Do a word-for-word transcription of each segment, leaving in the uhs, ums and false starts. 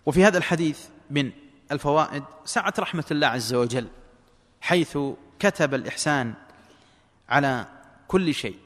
وفي هذا الحديث من الفوائد سعة رحمة الله عز وجل، حيث كتب الإحسان على كل شيء،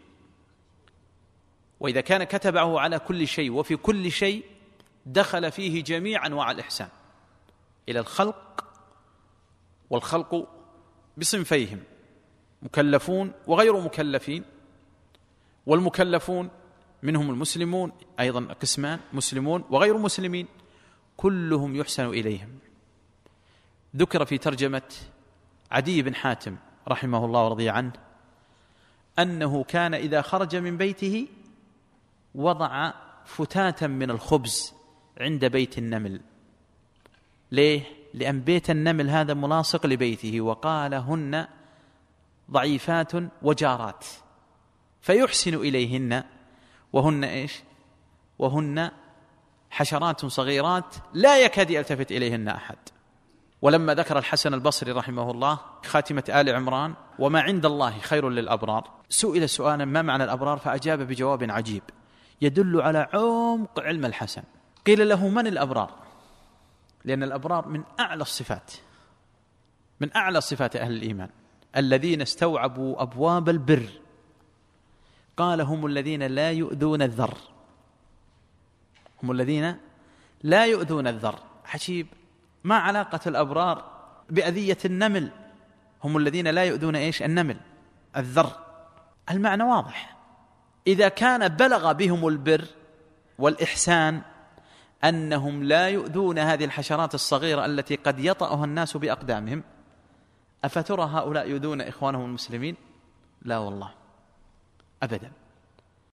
وإذا كان كتبه على كل شيء وفي كل شيء دخل فيه جميع أنواع الإحسان إلى الخلق، والخلق بصنفيهم مكلفون وغير مكلفين، والمكلفون منهم المسلمون أيضا قسمان، مسلمون وغير مسلمين، كلهم يحسن إليهم. ذكر في ترجمة عدي بن حاتم رحمه الله ورضي عنه أنه كان إذا خرج من بيته وضع فتاة من الخبز عند بيت النمل. ليه؟ لأن بيت النمل هذا ملاصق لبيته، وقال هن ضعيفات وجارات، فيحسن إليهن، وهن إيش؟ وهن حشرات صغيرات لا يكاد يلتفت إليهن أحد. ولما ذكر الحسن البصري رحمه الله خاتمة آل عمران وما عند الله خير للأبرار، سئل سؤالا ما معنى الأبرار؟ فأجاب بجواب عجيب يدل على عمق علم الحسن. قيل له من الأبرار؟ لأن الأبرار من أعلى الصفات، من أعلى صفات أهل الإيمان، الذين استوعبوا أبواب البر. قال هم الذين لا يؤذون الذر، هم الذين لا يؤذون الذر. عجيب، ما علاقة الأبرار بأذية النمل؟ هم الذين لا يؤذون إيش؟ النمل، الذر. المعنى واضح. إذا كان بلغ بهم البر والإحسان أنهم لا يؤذون هذه الحشرات الصغيرة التي قد يطأها الناس بأقدامهم، أفترى هؤلاء يؤذون إخوانهم المسلمين؟ لا والله أبدا.